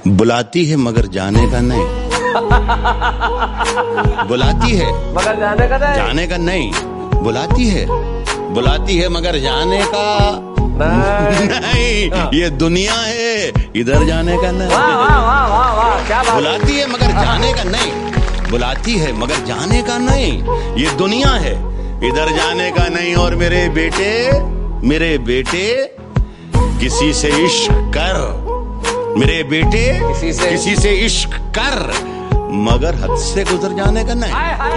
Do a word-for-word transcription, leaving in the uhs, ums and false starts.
बुलाती है मगर जाने का नहीं। बुलाती है मगर जाने का नहीं। जाने का नहीं। बुलाती है बुलाती है मगर जाने का नहीं, नहीं। ये दुनिया है, इधर जाने का नहीं। वाह वाह वाह वाह वाह, क्या बात। बुलाती है मगर जाने का नहीं। बुलाती है मगर जाने का नहीं। ये दुनिया है, इधर जाने का नहीं। और मेरे बेटे मेरे बेटे किसी से इश्क कर, मेरे बेटे किसी से किसी से इश्क कर, मगर हद से गुजर जाने का नहीं।